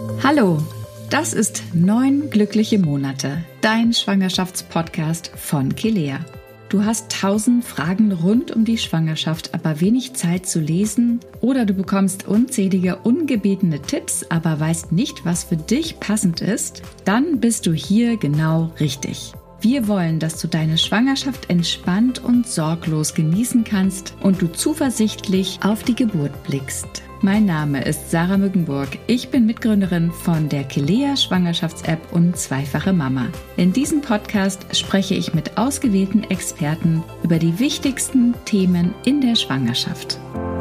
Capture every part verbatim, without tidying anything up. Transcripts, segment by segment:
Hallo, das ist Neun glückliche Monate, dein Schwangerschaftspodcast von Kelea. Du hast tausend Fragen rund um die Schwangerschaft, aber wenig Zeit zu lesen, oder du bekommst unzählige ungebetene Tipps, aber weißt nicht, was für dich passend ist? Dann bist du hier genau richtig. Wir wollen, dass du deine Schwangerschaft entspannt und sorglos genießen kannst und du zuversichtlich auf die Geburt blickst. Mein Name ist Sarah Mückenburg. Ich bin Mitgründerin von der Kelea Schwangerschafts-App und zweifache Mama. In diesem Podcast spreche ich mit ausgewählten Experten über die wichtigsten Themen in der Schwangerschaft.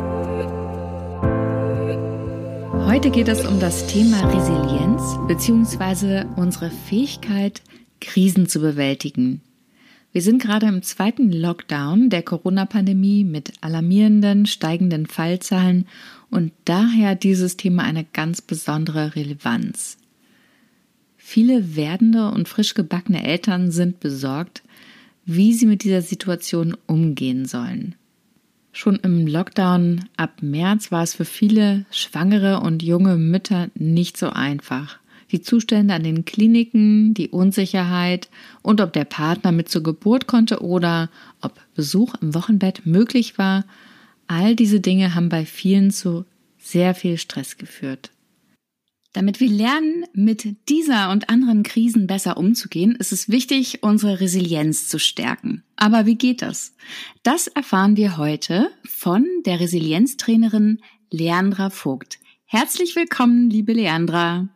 Heute geht es um das Thema Resilienz bzw. unsere Fähigkeit, Krisen zu bewältigen. Wir sind gerade im zweiten Lockdown der Corona-Pandemie mit alarmierenden, steigenden Fallzahlen und daher dieses Thema eine ganz besondere Relevanz. Viele werdende und frisch gebackene Eltern sind besorgt, wie sie mit dieser Situation umgehen sollen. Schon im Lockdown ab März war es für viele schwangere und junge Mütter nicht so einfach. Die Zustände an den Kliniken, die Unsicherheit und ob der Partner mit zur Geburt konnte oder ob Besuch im Wochenbett möglich war, all diese Dinge haben bei vielen zu sehr viel Stress geführt. Damit wir lernen, mit dieser und anderen Krisen besser umzugehen, ist es wichtig, unsere Resilienz zu stärken. Aber wie geht das? Das erfahren wir heute von der Resilienztrainerin Leandra Vogt. Herzlich willkommen, liebe Leandra.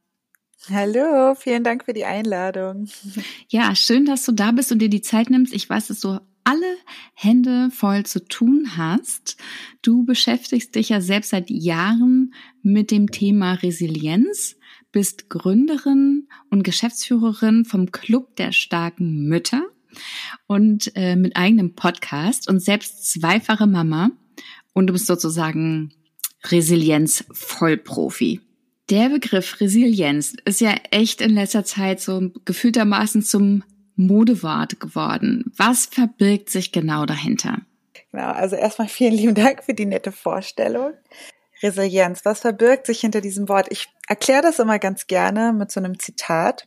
Hallo, vielen Dank für die Einladung. Ja, schön, dass du da bist und dir die Zeit nimmst. Ich weiß, dass du alle Hände voll zu tun hast. Du beschäftigst dich ja selbst seit Jahren mit dem Thema Resilienz, bist Gründerin und Geschäftsführerin vom Club der starken Mütter und äh, mit eigenem Podcast und selbst zweifache Mama und du bist sozusagen Resilienz-Vollprofi. Der Begriff Resilienz ist ja echt in letzter Zeit so gefühltermaßen zum Modewort geworden. Was verbirgt sich genau dahinter? Genau, also erstmal vielen lieben Dank für die nette Vorstellung. Resilienz, was verbirgt sich hinter diesem Wort? Ich erkläre das immer ganz gerne mit so einem Zitat.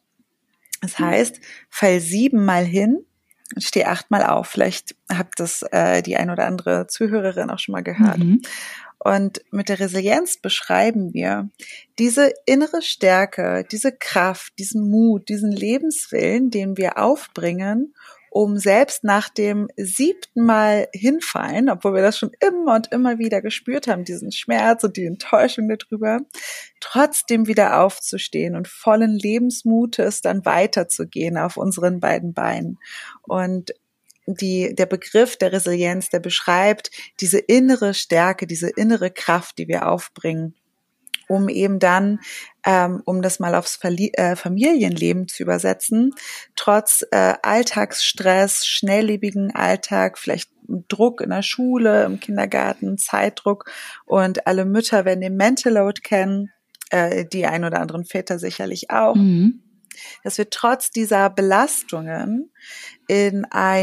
Es heißt, fall siebenmal hin und steh achtmal auf. Vielleicht habt das äh, die ein oder andere Zuhörerin auch schon mal gehört. Mhm. Und mit der Resilienz beschreiben wir diese innere Stärke, diese Kraft, diesen Mut, diesen Lebenswillen, den wir aufbringen, um selbst nach dem siebten Mal hinfallen, obwohl wir das schon immer und immer wieder gespürt haben, diesen Schmerz und die Enttäuschung darüber, trotzdem wieder aufzustehen und vollen Lebensmutes dann weiterzugehen auf unseren beiden Beinen. Und Die, der Begriff der Resilienz, der beschreibt diese innere Stärke, diese innere Kraft, die wir aufbringen, um eben dann, ähm, um das mal aufs Verli- äh, Familienleben zu übersetzen, trotz äh, Alltagsstress, schnelllebigen Alltag, vielleicht Druck in der Schule, im Kindergarten, Zeitdruck und alle Mütter werden den Mental Load kennen, äh, die ein oder anderen Väter sicherlich auch. Mhm. Dass wir trotz dieser Belastungen in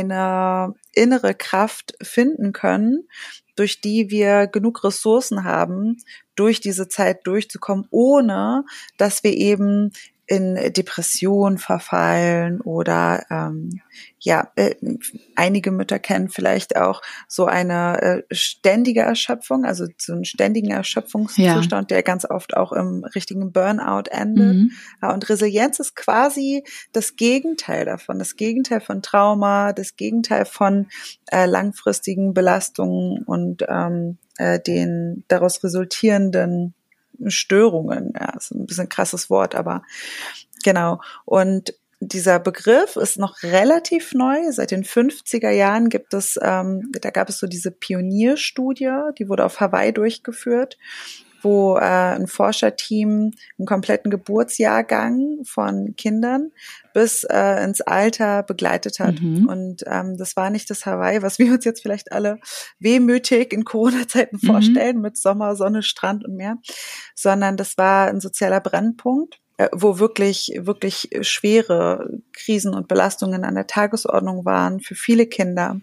eine innere Kraft finden können, durch die wir genug Ressourcen haben, durch diese Zeit durchzukommen, ohne dass wir eben in Depression verfallen oder ähm, ja, äh, einige Mütter kennen vielleicht auch so eine äh, ständige Erschöpfung, also so einen ständigen Erschöpfungszustand, ja, der ganz oft auch im richtigen Burnout endet. Mhm. Ja, und Resilienz ist quasi das Gegenteil davon, das Gegenteil von Trauma, das Gegenteil von äh, langfristigen Belastungen und ähm, äh, den daraus resultierenden Störungen, ja, ist ein bisschen ein krasses Wort, aber genau. Und dieser Begriff ist noch relativ neu. Seit den fünfziger Jahren gibt es, ähm, da gab es so diese Pionierstudie, die wurde auf Hawaii durchgeführt, wo äh, ein Forscherteam einen kompletten Geburtsjahrgang von Kindern bis äh, ins Alter begleitet hat. Mhm. Und ähm, das war nicht das Hawaii, was wir uns jetzt vielleicht alle wehmütig in Corona-Zeiten mhm. vorstellen, mit Sommer, Sonne, Strand und Meer, sondern das war ein sozialer Brennpunkt, äh, wo wirklich, wirklich schwere Krisen und Belastungen an der Tagesordnung waren für viele Kinder.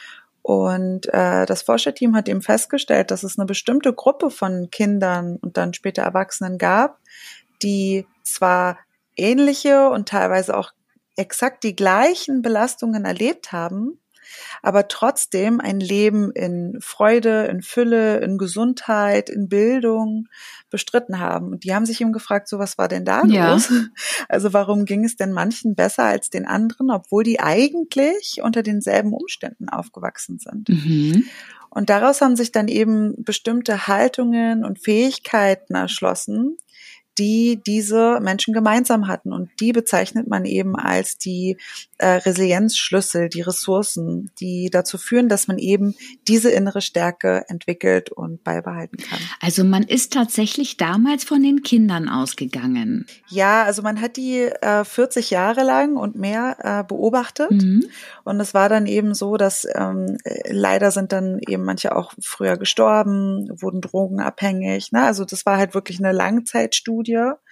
Und äh, das Forscherteam hat eben festgestellt, dass es eine bestimmte Gruppe von Kindern und dann später Erwachsenen gab, die zwar ähnliche und teilweise auch exakt die gleichen Belastungen erlebt haben, aber trotzdem ein Leben in Freude, in Fülle, in Gesundheit, in Bildung bestritten haben. Und die haben sich eben gefragt, so was war denn da Ja. los? Also warum ging es denn manchen besser als den anderen, obwohl die eigentlich unter denselben Umständen aufgewachsen sind? Mhm. Und daraus haben sich dann eben bestimmte Haltungen und Fähigkeiten erschlossen, die diese Menschen gemeinsam hatten. Und die bezeichnet man eben als die äh, Resilienzschlüssel, die Ressourcen, die dazu führen, dass man eben diese innere Stärke entwickelt und beibehalten kann. Also man ist tatsächlich damals von den Kindern ausgegangen. Ja, also man hat die äh, vierzig Jahre lang und mehr äh, beobachtet. Mhm. Und es war dann eben so, dass ähm, leider sind dann eben manche auch früher gestorben, wurden drogenabhängig. Ne? Also das war halt wirklich eine Langzeitstudie.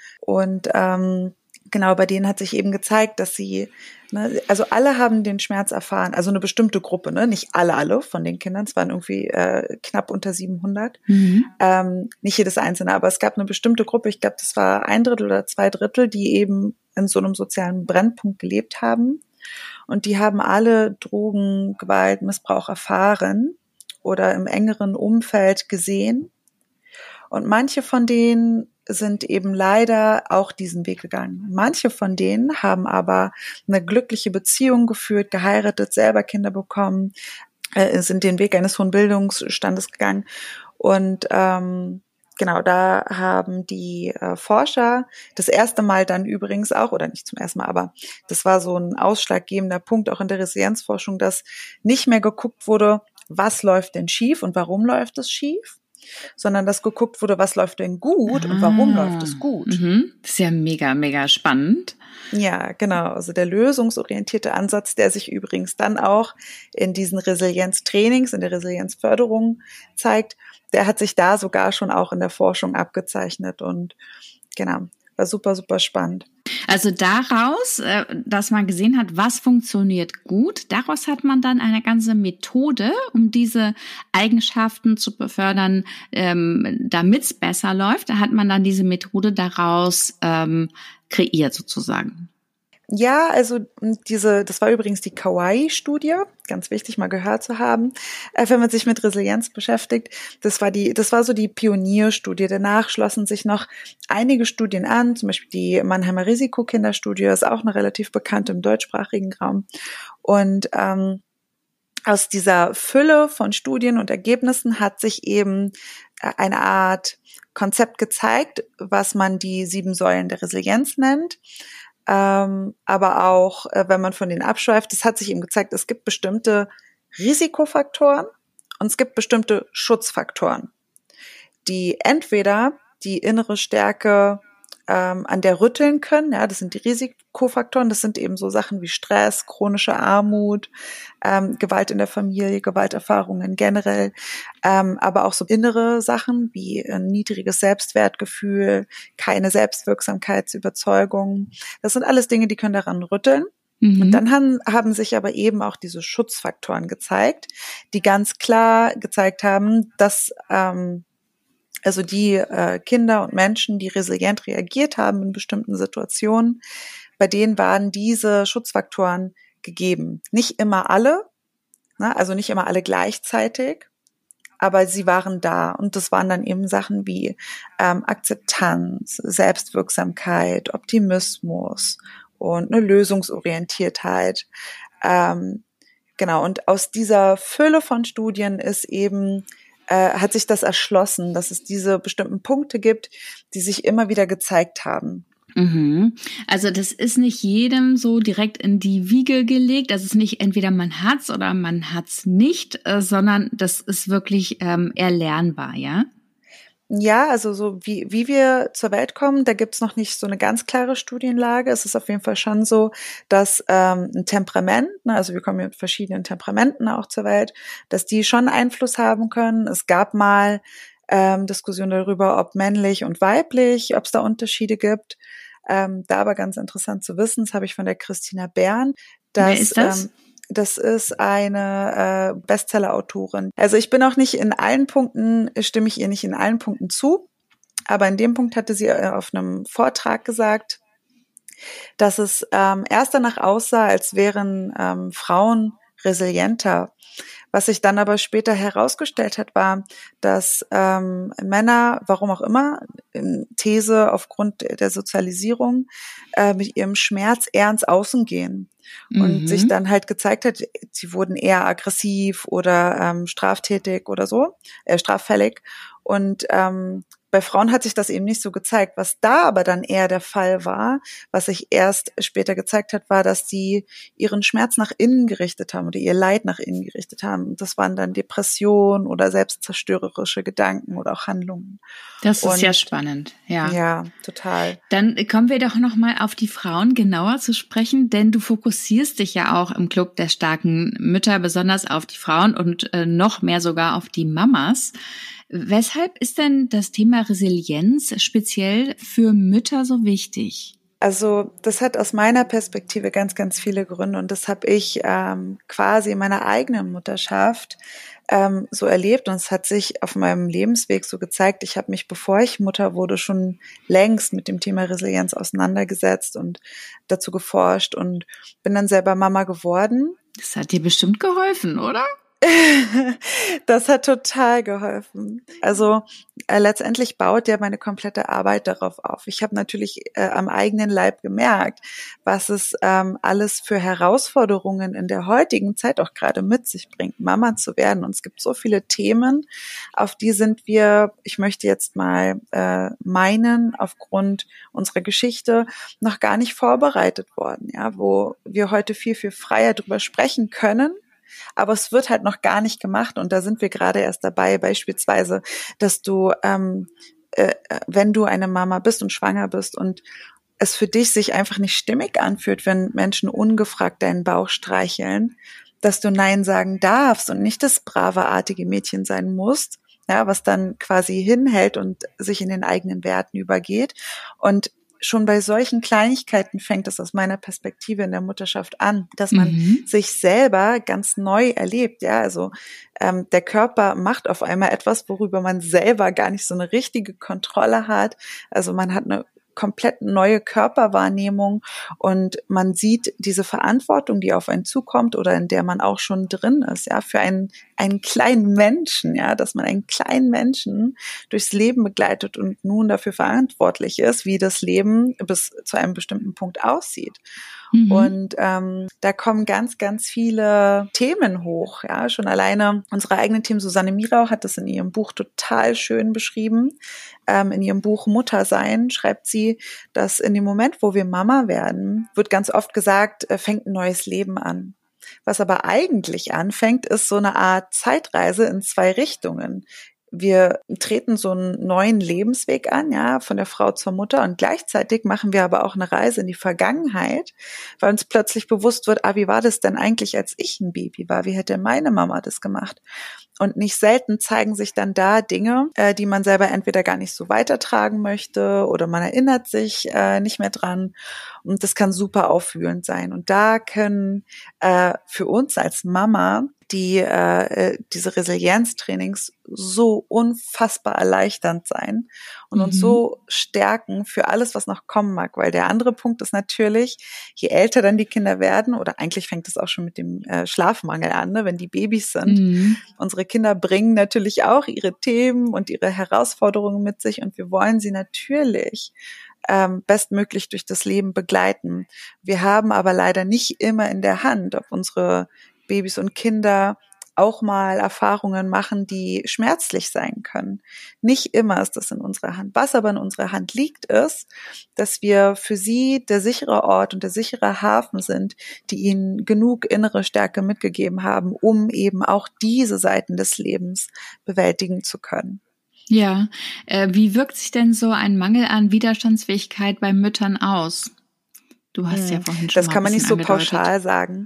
Und ähm, genau, bei denen hat sich eben gezeigt, dass sie, ne, also alle haben den Schmerz erfahren, also eine bestimmte Gruppe, ne, nicht alle, alle von den Kindern, es waren irgendwie äh, knapp unter siebenhundert, Mhm. ähm, nicht jedes Einzelne, aber es gab eine bestimmte Gruppe, ich glaube, das war ein Drittel oder zwei Drittel, die eben in so einem sozialen Brennpunkt gelebt haben. Und die haben alle Drogen, Gewalt, Missbrauch erfahren oder im engeren Umfeld gesehen. Und manche von denen sind eben leider auch diesen Weg gegangen. Manche von denen haben aber eine glückliche Beziehung geführt, geheiratet, selber Kinder bekommen, äh, sind den Weg eines hohen Bildungsstandes gegangen. Und ähm, genau, da haben die äh, Forscher das erste Mal dann übrigens auch, oder nicht zum ersten Mal, aber das war so ein ausschlaggebender Punkt auch in der Resilienzforschung, dass nicht mehr geguckt wurde, was läuft denn schief und warum läuft es schief, sondern dass geguckt wurde, was läuft denn gut und warum Ah. läuft es gut. Mhm. Das ist ja mega, mega spannend. Ja, genau. Also der lösungsorientierte Ansatz, der sich übrigens dann auch in diesen Resilienztrainings, in der Resilienzförderung zeigt, der hat sich da sogar schon auch in der Forschung abgezeichnet und genau, war super, super spannend. Also daraus, äh, dass man gesehen hat, was funktioniert gut, daraus hat man dann eine ganze Methode, um diese Eigenschaften zu befördern, ähm, damit es besser läuft. Da hat man dann diese Methode daraus ähm, kreiert sozusagen. Ja, also diese, das war übrigens die Kauai-Studie, ganz wichtig mal gehört zu haben, äh, wenn man sich mit Resilienz beschäftigt. Das war die, das war so die Pionierstudie. Danach schlossen sich noch einige Studien an, zum Beispiel die Mannheimer Risikokinderstudie, ist auch eine relativ bekannte im deutschsprachigen Raum. Und ähm, aus dieser Fülle von Studien und Ergebnissen hat sich eben eine Art Konzept gezeigt, was man die sieben Säulen der Resilienz nennt. Ähm, aber auch, äh, wenn man von denen abschweift, es hat sich eben gezeigt, es gibt bestimmte Risikofaktoren und es gibt bestimmte Schutzfaktoren, die entweder die innere Stärke ähm, an der rütteln können, ja, das sind die Risikofaktoren, das sind eben so Sachen wie Stress, chronische Armut, ähm, Gewalt in der Familie, Gewalterfahrungen generell, ähm, aber auch so innere Sachen wie ein niedriges Selbstwertgefühl, keine Selbstwirksamkeitsüberzeugung. Das sind alles Dinge, die können daran rütteln. Mhm. Und dann haben, haben sich aber eben auch diese Schutzfaktoren gezeigt, die ganz klar gezeigt haben, dass ähm, also die äh, Kinder und Menschen, die resilient reagiert haben in bestimmten Situationen, bei denen waren diese Schutzfaktoren gegeben. Nicht immer alle, ne, also nicht immer alle gleichzeitig, aber sie waren da. Und das waren dann eben Sachen wie ähm, Akzeptanz, Selbstwirksamkeit, Optimismus und eine Lösungsorientiertheit. Ähm, genau, und aus dieser Fülle von Studien ist eben hat sich das erschlossen, dass es diese bestimmten Punkte gibt, die sich immer wieder gezeigt haben. Mhm. Also das ist nicht jedem so direkt in die Wiege gelegt. Das ist nicht entweder man hat's oder man hat's nicht, sondern das ist wirklich ähm, erlernbar, ja? Ja, also so wie wie wir zur Welt kommen, da gibt's noch nicht so eine ganz klare Studienlage. Es ist auf jeden Fall schon so, dass ähm, ein Temperament, ne, also wir kommen mit verschiedenen Temperamenten auch zur Welt, dass die schon Einfluss haben können. Es gab mal ähm, Diskussionen darüber, ob männlich und weiblich, ob es da Unterschiede gibt. Ähm, da aber ganz interessant zu wissen, das habe ich von der Christina Bern. Dass, Wer ist das? Ähm, Das ist eine äh, Bestseller-Autorin. Also ich bin auch nicht in allen Punkten, stimme ich ihr nicht in allen Punkten zu. Aber in dem Punkt hatte sie auf einem Vortrag gesagt, dass es ähm, erst danach aussah, als wären ähm, Frauen resilienter. Was sich dann aber später herausgestellt hat, war, dass ähm, Männer, warum auch immer, These aufgrund der Sozialisierung, äh, mit ihrem Schmerz eher ins Außen gehen. Und mhm. sich dann halt gezeigt hat, sie wurden eher aggressiv oder ähm, straftätig oder so, äh, straffällig. Und ähm, bei Frauen hat sich das eben nicht so gezeigt. Was da aber dann eher der Fall war, was sich erst später gezeigt hat, war, dass sie ihren Schmerz nach innen gerichtet haben oder ihr Leid nach innen gerichtet haben. Das waren dann Depressionen oder selbstzerstörerische Gedanken oder auch Handlungen. Das ist Und, sehr spannend, ja. Ja, total. Dann kommen wir doch noch mal auf die Frauen genauer zu sprechen, denn du fokussierst dich ja auch im Club der starken Mütter besonders auf die Frauen und äh, noch mehr sogar auf die Mamas. Weshalb ist denn das Thema Resilienz speziell für Mütter so wichtig? Also das hat aus meiner Perspektive ganz, ganz viele Gründe und das habe ich ähm, quasi in meiner eigenen Mutterschaft ähm, so erlebt und es hat sich auf meinem Lebensweg so gezeigt. Ich habe mich, bevor ich Mutter wurde, schon längst mit dem Thema Resilienz auseinandergesetzt und dazu geforscht und bin dann selber Mama geworden. Das hat dir bestimmt geholfen, oder? Das hat total geholfen. Also äh, letztendlich baut ja meine komplette Arbeit darauf auf. Ich habe natürlich äh, am eigenen Leib gemerkt, was es ähm, alles für Herausforderungen in der heutigen Zeit auch gerade mit sich bringt, Mama zu werden. Und es gibt so viele Themen, auf die sind wir, ich möchte jetzt mal äh, meinen, aufgrund unserer Geschichte noch gar nicht vorbereitet worden, ja, wo wir heute viel, viel freier drüber sprechen können. Aber es wird halt noch gar nicht gemacht und da sind wir gerade erst dabei, beispielsweise, dass du, ähm, äh, wenn du eine Mama bist und schwanger bist und es für dich sich einfach nicht stimmig anfühlt, wenn Menschen ungefragt deinen Bauch streicheln, dass du Nein sagen darfst und nicht das brave, artige Mädchen sein musst, ja, was dann quasi hinhält und sich in den eigenen Werten übergeht. Und schon bei solchen Kleinigkeiten fängt es aus meiner Perspektive in der Mutterschaft an, dass man mhm. sich selber ganz neu erlebt. Ja, also ähm, der Körper macht auf einmal etwas, worüber man selber gar nicht so eine richtige Kontrolle hat. Also man hat eine komplett neue Körperwahrnehmung und man sieht diese Verantwortung, die auf einen zukommt oder in der man auch schon drin ist, ja, für einen, einen kleinen Menschen, ja, dass man einen kleinen Menschen durchs Leben begleitet und nun dafür verantwortlich ist, wie das Leben bis zu einem bestimmten Punkt aussieht. Mhm. Und ähm, da kommen ganz, ganz viele Themen hoch, ja, schon alleine unsere eigene Team Susanne Mirau hat das in ihrem Buch total schön beschrieben. Ähm, in ihrem Buch Muttersein schreibt sie, dass in dem Moment, wo wir Mama werden, wird ganz oft gesagt, äh, fängt ein neues Leben an. Was aber eigentlich anfängt, ist so eine Art Zeitreise in zwei Richtungen. Wir treten so einen neuen Lebensweg an, ja, von der Frau zur Mutter und gleichzeitig machen wir aber auch eine Reise in die Vergangenheit, weil uns plötzlich bewusst wird, ah, wie war das denn eigentlich, als ich ein Baby war? Wie hätte meine Mama das gemacht? Und nicht selten zeigen sich dann da Dinge, äh, die man selber entweder gar nicht so weitertragen möchte oder man erinnert sich äh, nicht mehr dran. Und das kann super aufwühlend sein. Und da können äh, für uns als Mama die äh, diese Resilienztrainings so unfassbar erleichternd sein und mhm. uns so stärken für alles, was noch kommen mag. Weil der andere Punkt ist natürlich, je älter dann die Kinder werden, oder eigentlich fängt es auch schon mit dem äh, Schlafmangel an, ne, wenn die Babys sind. Mhm. Unsere Kinder bringen natürlich auch ihre Themen und ihre Herausforderungen mit sich und wir wollen sie natürlich ähm, bestmöglich durch das Leben begleiten. Wir haben aber leider nicht immer in der Hand, ob unsere Babys und Kinder auch mal Erfahrungen machen, die schmerzlich sein können. Nicht immer ist das in unserer Hand. Was aber in unserer Hand liegt, ist, dass wir für sie der sichere Ort und der sichere Hafen sind, die ihnen genug innere Stärke mitgegeben haben, um eben auch diese Seiten des Lebens bewältigen zu können. Ja, äh, wie wirkt sich denn so ein Mangel an Widerstandsfähigkeit bei Müttern aus? Du hast hm. ja vorhin schon Das mal kann man ein nicht so angedeutet. pauschal sagen.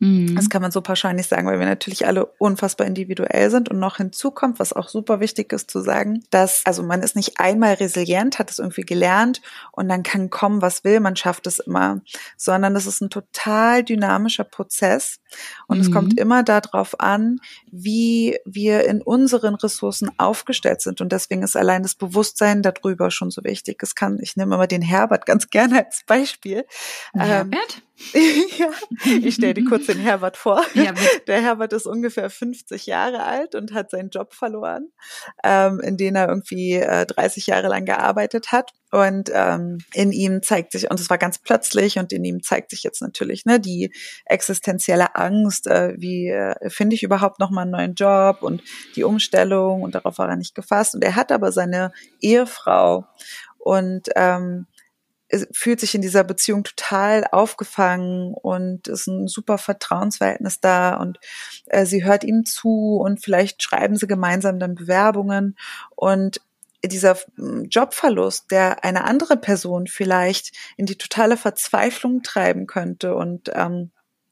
Das kann man so pauschal nicht sagen, weil wir natürlich alle unfassbar individuell sind. Und noch hinzu kommt, was auch super wichtig ist zu sagen, dass, also man ist nicht einmal resilient, hat es irgendwie gelernt und dann kann kommen, was will, man schafft es immer, sondern das ist ein total dynamischer Prozess. Und mhm. es kommt immer darauf an, wie wir in unseren Ressourcen aufgestellt sind. Und deswegen ist allein das Bewusstsein darüber schon so wichtig. Es kann, ich nehme immer den Herbert ganz gerne als Beispiel. Herbert? Ja, ich stelle dir kurz den Herbert vor. Ja, der Herbert ist ungefähr fünfzig Jahre alt und hat seinen Job verloren, ähm, in den er irgendwie äh, dreißig Jahre lang gearbeitet hat. Und ähm, in ihm zeigt sich, und es war ganz plötzlich, und in ihm zeigt sich jetzt natürlich ne die existenzielle Angst, äh, wie äh, finde ich überhaupt noch mal einen neuen Job und die Umstellung, und darauf war er nicht gefasst. Und er hat aber seine Ehefrau und ähm, fühlt sich in dieser Beziehung total aufgefangen und ist ein super Vertrauensverhältnis da und äh, sie hört ihm zu und vielleicht schreiben sie gemeinsam dann Bewerbungen, und dieser Jobverlust, der eine andere Person vielleicht in die totale Verzweiflung treiben könnte und ähm,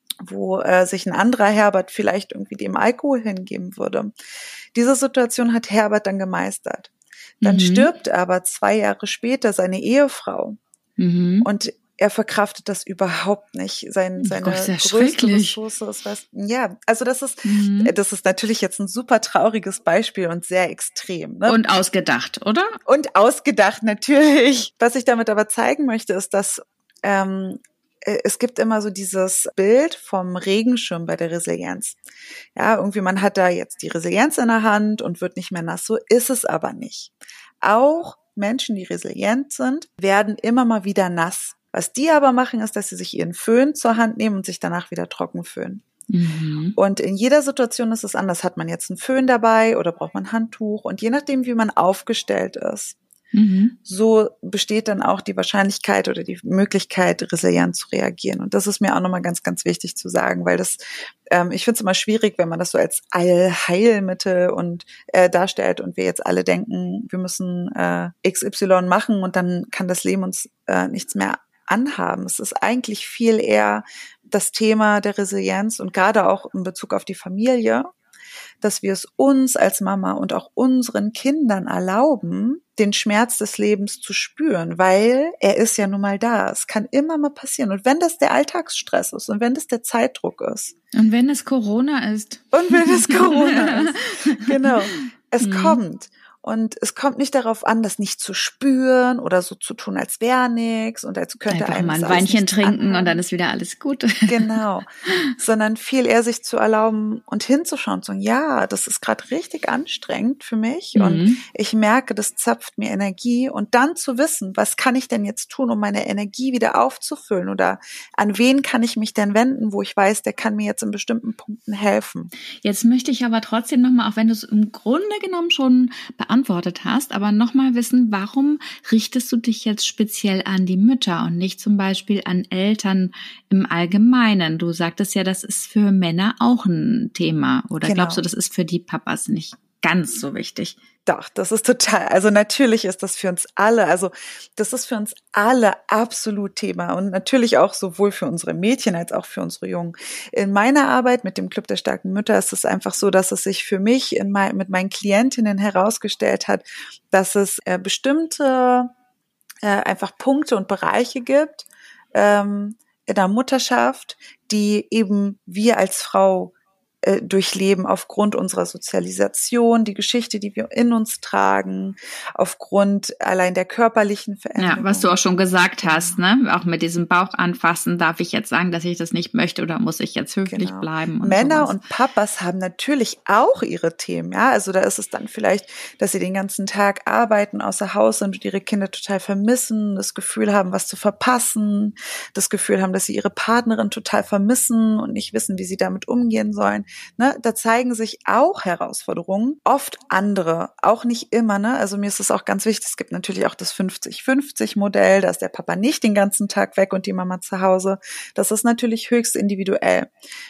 wo äh, sich ein anderer Herbert vielleicht irgendwie dem Alkohol hingeben würde. Diese Situation hat Herbert dann gemeistert. Dann mhm. stirbt aber zwei Jahre später seine Ehefrau. Mhm. Und er verkraftet das überhaupt nicht. Sein, seine Gott, sehr größte Ressource ist was. Ja, also das ist, mhm. das ist natürlich jetzt ein super trauriges Beispiel und sehr extrem. Ne? Und ausgedacht, oder? Und ausgedacht, natürlich. Was ich damit aber zeigen möchte, ist, dass ähm, es gibt immer so dieses Bild vom Regenschirm bei der Resilienz. Ja, irgendwie man hat da jetzt die Resilienz in der Hand und wird nicht mehr nass. So ist es aber nicht. Auch Menschen, die resilient sind, werden immer mal wieder nass. Was die aber machen, ist, dass sie sich ihren Föhn zur Hand nehmen und sich danach wieder trocken föhnen. Mhm. Und in jeder Situation ist es anders. Hat man jetzt einen Föhn dabei oder braucht man ein Handtuch? Und je nachdem, wie man aufgestellt ist, mhm. so besteht dann auch die Wahrscheinlichkeit oder die Möglichkeit, resilient zu reagieren. Und das ist mir auch nochmal ganz, ganz wichtig zu sagen, weil das, ähm, ich finde es immer schwierig, wenn man das so als Allheilmittel und äh, darstellt und wir jetzt alle denken, wir müssen äh, X Y machen und dann kann das Leben uns äh, nichts mehr anhaben. Es ist eigentlich viel eher das Thema der Resilienz und gerade auch in Bezug auf die Familie, dass wir es uns als Mama und auch unseren Kindern erlauben, den Schmerz des Lebens zu spüren, weil er ist ja nun mal da. Es kann immer mal passieren. Und wenn das der Alltagsstress ist und wenn das der Zeitdruck ist. Und wenn es Corona ist. Und wenn es Corona ist. Genau. Es mhm. kommt. Und es kommt nicht darauf an, das nicht zu spüren oder so zu tun, als wäre nichts und als könnte einfach einem mal ein Weinchen trinken anhören. Und dann ist wieder alles gut. Genau. Sondern viel eher sich zu erlauben und hinzuschauen und zu sagen, ja, das ist gerade richtig anstrengend für mich mhm. und ich merke, das zapft mir Energie, und dann zu wissen, was kann ich denn jetzt tun, um meine Energie wieder aufzufüllen, oder an wen kann ich mich denn wenden, wo ich weiß, der kann mir jetzt in bestimmten Punkten helfen. Jetzt möchte ich aber trotzdem nochmal, auch wenn du es im Grunde genommen schon beantwortet hast, aber nochmal wissen, warum richtest du dich jetzt speziell an die Mütter und nicht zum Beispiel an Eltern im Allgemeinen? Du sagtest ja, das ist für Männer auch ein Thema. Oder genau. Glaubst du, das ist für die Papas nicht ganz so wichtig? Doch, das ist total, also natürlich ist das für uns alle, also das ist für uns alle absolut Thema und natürlich auch sowohl für unsere Mädchen als auch für unsere Jungen. In meiner Arbeit mit dem Club der starken Mütter ist es einfach so, dass es sich für mich in mein, mit meinen Klientinnen herausgestellt hat, dass es äh, bestimmte äh, einfach Punkte und Bereiche gibt ähm, in der Mutterschaft, die eben wir als Frau äh, durchleben aufgrund unserer Sozialisation, die Geschichte, die wir in uns tragen, aufgrund allein der körperlichen Veränderungen. Ja, was du auch schon gesagt hast, ne? Auch mit diesem Bauch anfassen, darf ich jetzt sagen, dass ich das nicht möchte oder muss ich jetzt höflich genau. bleiben? Und Männer sowas. Und Papas haben natürlich auch ihre Themen, ja. Also da ist es dann vielleicht, dass sie den ganzen Tag arbeiten außer Haus und ihre Kinder total vermissen, das Gefühl haben, was zu verpassen, das Gefühl haben, dass sie ihre Partnerin total vermissen und nicht wissen, wie sie damit umgehen sollen. Ne, da zeigen sich auch Herausforderungen, oft andere, auch nicht immer. Ne? Also mir ist es auch ganz wichtig, es gibt natürlich auch das fünfzig fünfzig Modell, da ist der Papa nicht den ganzen Tag weg und die Mama zu Hause. Das ist natürlich höchst individuell.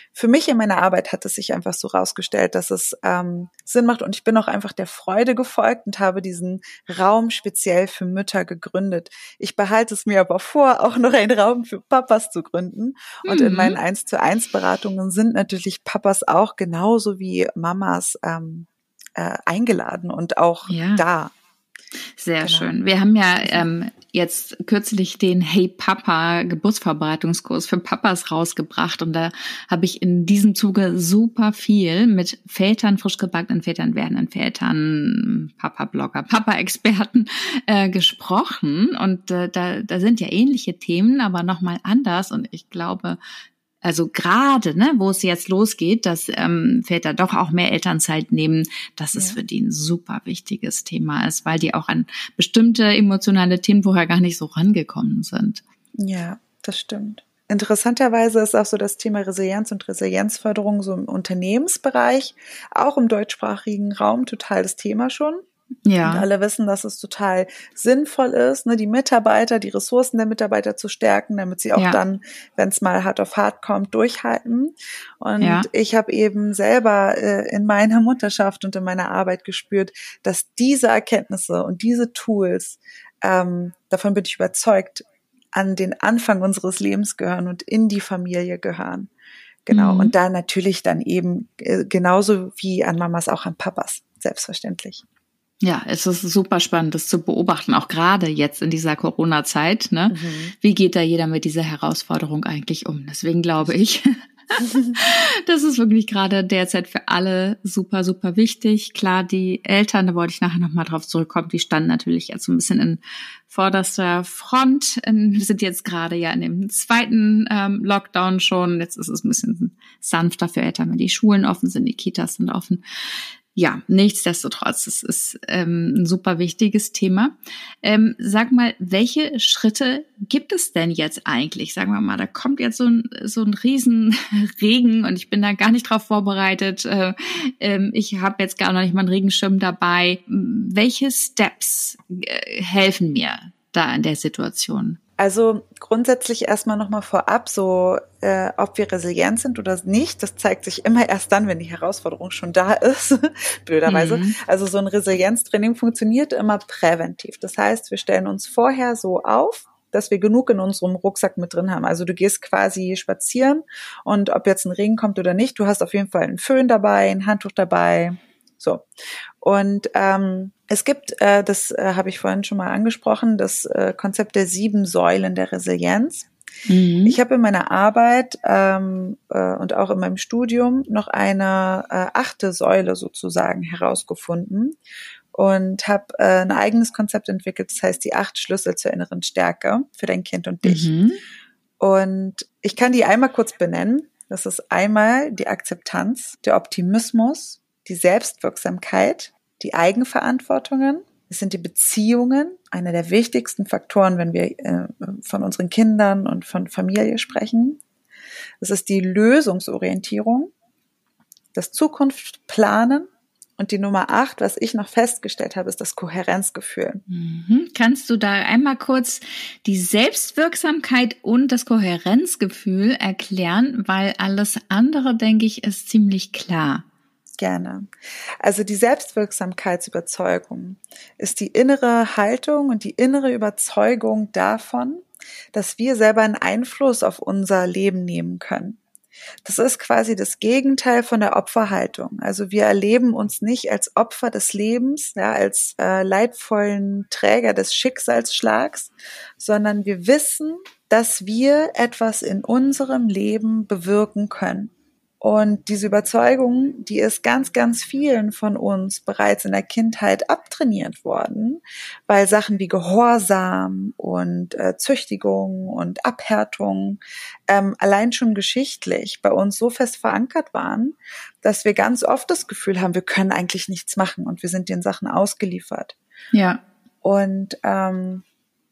für mich in meiner Arbeit hat es sich einfach so rausgestellt, dass es ähm, Sinn macht und ich bin auch einfach der Freude gefolgt und habe diesen Raum speziell für Mütter gegründet. Ich behalte es mir aber vor, auch noch einen Raum für Papas zu gründen und Mhm. in meinen eins zu eins Beratungen sind natürlich Papas auch genauso wie Mamas ähm, äh, eingeladen und auch ja. da. Sehr Genau. schön. Wir haben ja ähm, jetzt kürzlich den Hey Papa Geburtsvorbereitungskurs für Papas rausgebracht und da habe ich in diesem Zuge super viel mit Vätern, frisch gebackenen Vätern, werdenden Vätern, Papa-Blogger, Papa-Experten äh, gesprochen und äh, da, da sind ja ähnliche Themen, aber nochmal anders und ich glaube, also gerade, ne, wo es jetzt losgeht, dass ähm, Väter doch auch mehr Elternzeit nehmen, dass es Ja. für die ein super wichtiges Thema ist, weil die auch an bestimmte emotionale Themen vorher gar nicht so rangekommen sind. Ja, das stimmt. Interessanterweise ist auch so das Thema Resilienz und Resilienzförderung so im Unternehmensbereich, auch im deutschsprachigen Raum total das Thema schon. Ja. Und alle wissen, dass es total sinnvoll ist, ne, die Mitarbeiter, die Ressourcen der Mitarbeiter zu stärken, damit sie auch Ja. dann, wenn es mal hart auf hart kommt, durchhalten. Und Ja. ich habe eben selber äh, in meiner Mutterschaft und in meiner Arbeit gespürt, dass diese Erkenntnisse und diese Tools, ähm, davon bin ich überzeugt, an den Anfang unseres Lebens gehören und in die Familie gehören. Genau. Mhm. Und da natürlich dann eben äh, genauso wie an Mamas auch an Papas, selbstverständlich. Ja, es ist super spannend, das zu beobachten, auch gerade jetzt in dieser Corona-Zeit. Ne? Mhm. Wie geht da jeder mit dieser Herausforderung eigentlich um? Deswegen glaube ich, das ist wirklich gerade derzeit für alle super, super wichtig. Klar, die Eltern, da wollte ich nachher nochmal drauf zurückkommen, die standen natürlich jetzt so ein bisschen in vorderster Front. Wir sind jetzt gerade ja in dem zweiten ähm, Lockdown schon. Jetzt ist es ein bisschen sanfter für Eltern, wenn die Schulen offen sind, die Kitas sind offen. Ja, nichtsdestotrotz, es ist ähm, ein super wichtiges Thema. Ähm, sag mal, welche Schritte gibt es denn jetzt eigentlich? Sagen wir mal, da kommt jetzt so ein so ein Riesenregen und ich bin da gar nicht drauf vorbereitet. Äh, ähm, ich habe jetzt gar noch nicht mal einen Regenschirm dabei. Welche Steps äh, helfen mir da in der Situation? Also grundsätzlich erstmal nochmal vorab, so äh, ob wir resilient sind oder nicht, das zeigt sich immer erst dann, wenn die Herausforderung schon da ist, blöderweise. Mhm. Also so ein Resilienztraining funktioniert immer präventiv. Das heißt, wir stellen uns vorher so auf, dass wir genug in unserem Rucksack mit drin haben. Also du gehst quasi spazieren und ob jetzt ein Regen kommt oder nicht, du hast auf jeden Fall einen Föhn dabei, ein Handtuch dabei, so. Und ähm, es gibt, äh, das äh, habe ich vorhin schon mal angesprochen, das äh, Konzept der sieben Säulen der Resilienz. Mhm. Ich habe in meiner Arbeit ähm, äh, und auch in meinem Studium noch eine äh, achte Säule sozusagen herausgefunden und habe äh, ein eigenes Konzept entwickelt, das heißt die acht Schlüssel zur inneren Stärke für dein Kind und dich. Mhm. Und ich kann die einmal kurz benennen. Das ist einmal die Akzeptanz, der Optimismus, die Selbstwirksamkeit, die Eigenverantwortungen, es sind die Beziehungen, einer der wichtigsten Faktoren, wenn wir äh, von unseren Kindern und von Familie sprechen. Es ist die Lösungsorientierung, das Zukunftsplanen und die Nummer acht, was ich noch festgestellt habe, ist das Kohärenzgefühl. Mhm. Kannst du da einmal kurz die Selbstwirksamkeit und das Kohärenzgefühl erklären, weil alles andere, denke ich, ist ziemlich klar. Gerne. Also die Selbstwirksamkeitsüberzeugung ist die innere Haltung und die innere Überzeugung davon, dass wir selber einen Einfluss auf unser Leben nehmen können. Das ist quasi das Gegenteil von der Opferhaltung. Also wir erleben uns nicht als Opfer des Lebens, ja, als äh, leidvollen Träger des Schicksalsschlags, sondern wir wissen, dass wir etwas in unserem Leben bewirken können. Und diese Überzeugung, die ist ganz, ganz vielen von uns bereits in der Kindheit abtrainiert worden, weil Sachen wie Gehorsam und äh, Züchtigung und Abhärtung ähm, allein schon geschichtlich bei uns so fest verankert waren, dass wir ganz oft das Gefühl haben, wir können eigentlich nichts machen und wir sind den Sachen ausgeliefert. Ja. Und ähm,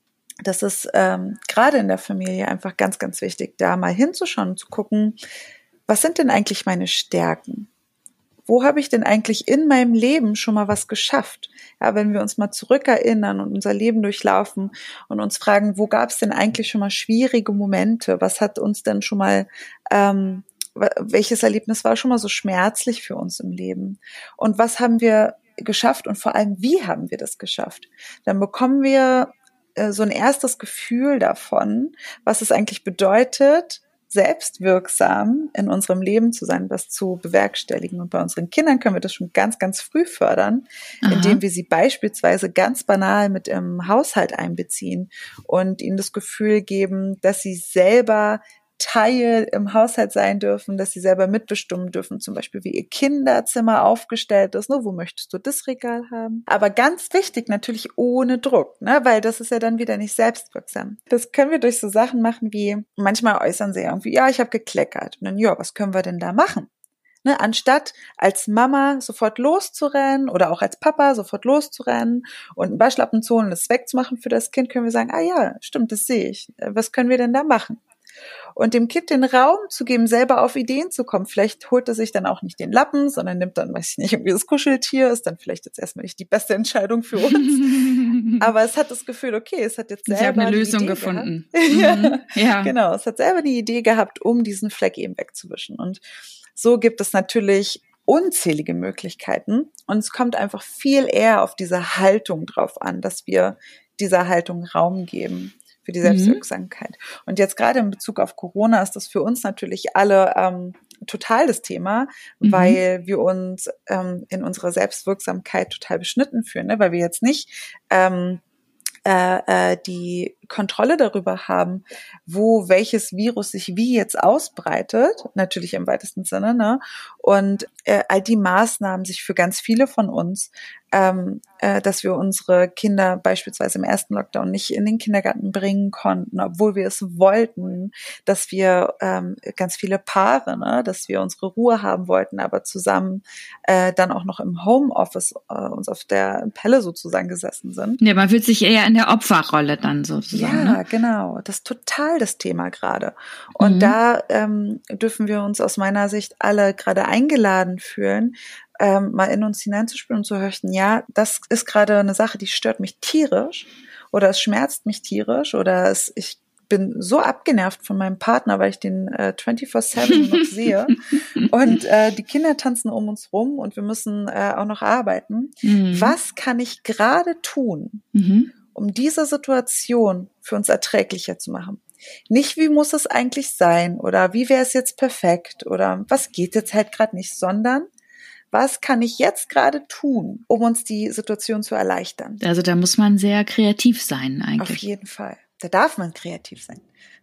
das ist ähm, gerade in der Familie einfach ganz, ganz wichtig, da mal hinzuschauen und zu gucken, was sind denn eigentlich meine Stärken? Wo habe ich denn eigentlich in meinem Leben schon mal was geschafft? Ja, wenn wir uns mal zurückerinnern und unser Leben durchlaufen und uns fragen, wo gab es denn eigentlich schon mal schwierige Momente? Was hat uns denn schon mal ähm, welches Erlebnis war schon mal so schmerzlich für uns im Leben? Und was haben wir geschafft und vor allem, wie haben wir das geschafft? Dann bekommen wir äh, so ein erstes Gefühl davon, was es eigentlich bedeutet, selbstwirksam in unserem Leben zu sein, was zu bewerkstelligen. Und bei unseren Kindern können wir das schon ganz, ganz früh fördern, Aha. indem wir sie beispielsweise ganz banal mit im Haushalt einbeziehen und ihnen das Gefühl geben, dass sie selber Teil im Haushalt sein dürfen, dass sie selber mitbestimmen dürfen, zum Beispiel wie ihr Kinderzimmer aufgestellt ist, ne? Wo möchtest du das Regal haben? Aber ganz wichtig, natürlich ohne Druck, ne? Weil das ist ja dann wieder nicht selbstwirksam. Das können wir durch so Sachen machen wie, manchmal äußern sie irgendwie, ja, ich habe gekleckert. Und dann, ja, was können wir denn da machen? Ne? Anstatt als Mama sofort loszurennen oder auch als Papa sofort loszurennen und einen Waschlappen zu holen und das wegzumachen für das Kind, können wir sagen, ah ja, stimmt, das sehe ich. Was können wir denn da machen? Und dem Kind den Raum zu geben, selber auf Ideen zu kommen. Vielleicht holt er sich dann auch nicht den Lappen, sondern nimmt dann, weiß ich nicht, irgendwie das Kuscheltier, ist dann vielleicht jetzt erstmal nicht die beste Entscheidung für uns. Aber es hat das Gefühl, okay, es hat jetzt selber ich habe eine Lösung Idee gefunden. Mhm. Ja. Genau, es hat selber die Idee gehabt, um diesen Fleck eben wegzuwischen. Und so gibt es natürlich unzählige Möglichkeiten. Und es kommt einfach viel eher auf diese Haltung drauf an, dass wir dieser Haltung Raum geben. Für die Selbstwirksamkeit. Mhm. Und jetzt gerade in Bezug auf Corona ist das für uns natürlich alle ähm, total das Thema, mhm. weil wir uns ähm, in unserer Selbstwirksamkeit total beschnitten fühlen, ne? Weil wir jetzt nicht ähm, äh, äh, die Kontrolle darüber haben, wo welches Virus sich wie jetzt ausbreitet, natürlich im weitesten Sinne, ne? Und äh, all die Maßnahmen sich für ganz viele von uns, ähm, äh, dass wir unsere Kinder beispielsweise im ersten Lockdown nicht in den Kindergarten bringen konnten, obwohl wir es wollten, dass wir ähm, ganz viele Paare, ne, dass wir unsere Ruhe haben wollten, aber zusammen äh, dann auch noch im Homeoffice äh, uns auf der Pelle sozusagen gesessen sind. Ja, man fühlt sich eher in der Opferrolle dann sozusagen. Ja, ne? genau. Das ist total das Thema gerade. Und mhm. da ähm, dürfen wir uns aus meiner Sicht alle gerade eingeladen fühlen, ähm, mal in uns hineinzuspüren und zu hören, ja, das ist gerade eine Sache, die stört mich tierisch oder es schmerzt mich tierisch oder es, ich bin so abgenervt von meinem Partner, weil ich den äh, vierundzwanzig sieben noch sehe und äh, die Kinder tanzen um uns rum und wir müssen äh, auch noch arbeiten. Mhm. Was kann ich gerade tun, mhm. um diese Situation für uns erträglicher zu machen? Nicht, wie muss es eigentlich sein oder wie wäre es jetzt perfekt oder was geht jetzt halt gerade nicht, sondern was kann ich jetzt gerade tun, um uns die Situation zu erleichtern? Also da muss man sehr kreativ sein eigentlich. Auf jeden Fall. Da darf man kreativ sein.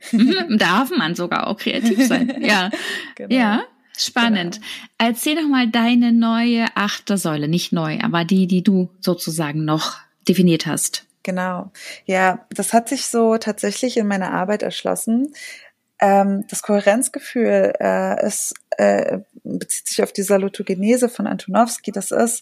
Darf man sogar auch kreativ sein. Ja, genau. Ja, spannend. Genau. Erzähl doch mal deine neue achte Säule, nicht neu, aber die, die du sozusagen noch definiert hast. Genau. Ja, das hat sich so tatsächlich in meiner Arbeit erschlossen. Ähm, das Kohärenzgefühl äh, ist, äh, bezieht sich auf die Salutogenese von Antonowski. Das ist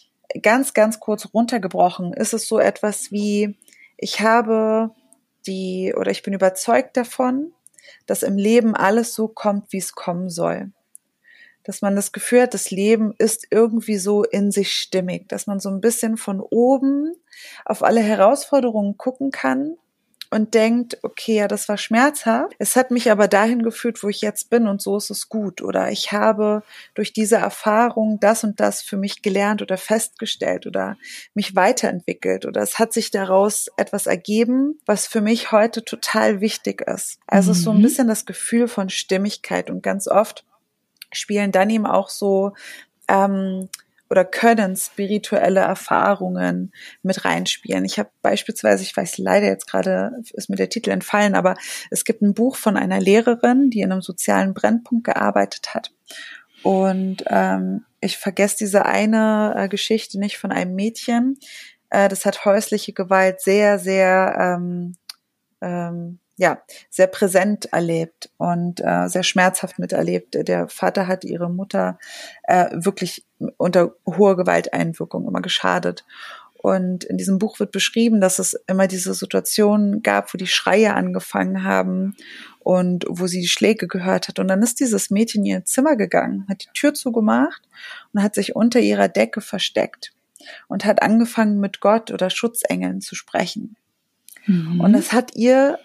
ganz, ganz kurz runtergebrochen. Ist es so etwas wie, ich habe die, oder ich bin überzeugt davon, dass im Leben alles so kommt, wie es kommen soll. Dass man das Gefühl hat, das Leben ist irgendwie so in sich stimmig, dass man so ein bisschen von oben auf alle Herausforderungen gucken kann und denkt, okay, ja, das war schmerzhaft. Es hat mich aber dahin geführt, wo ich jetzt bin und so ist es gut. Oder ich habe durch diese Erfahrung das und das für mich gelernt oder festgestellt oder mich weiterentwickelt. Oder es hat sich daraus etwas ergeben, was für mich heute total wichtig ist. Also mhm. es ist so ein bisschen das Gefühl von Stimmigkeit und ganz oft spielen dann eben auch so ähm, oder können spirituelle Erfahrungen mit reinspielen. Ich habe beispielsweise, ich weiß leider jetzt gerade, ist mir der Titel entfallen, aber es gibt ein Buch von einer Lehrerin, die in einem sozialen Brennpunkt gearbeitet hat. Und ähm, ich vergesse diese eine äh, Geschichte nicht von einem Mädchen. Äh, das hat häusliche Gewalt sehr, sehr ähm, ähm, ja, sehr präsent erlebt und äh, sehr schmerzhaft miterlebt. Der Vater hat ihre Mutter äh, wirklich unter hoher Gewalteinwirkung immer geschadet. Und in diesem Buch wird beschrieben, dass es immer diese Situationen gab, wo die Schreie angefangen haben und wo sie die Schläge gehört hat. Und dann ist dieses Mädchen in ihr Zimmer gegangen, hat die Tür zugemacht und hat sich unter ihrer Decke versteckt und hat angefangen, mit Gott oder Schutzengeln zu sprechen. Mhm. Und das hat ihr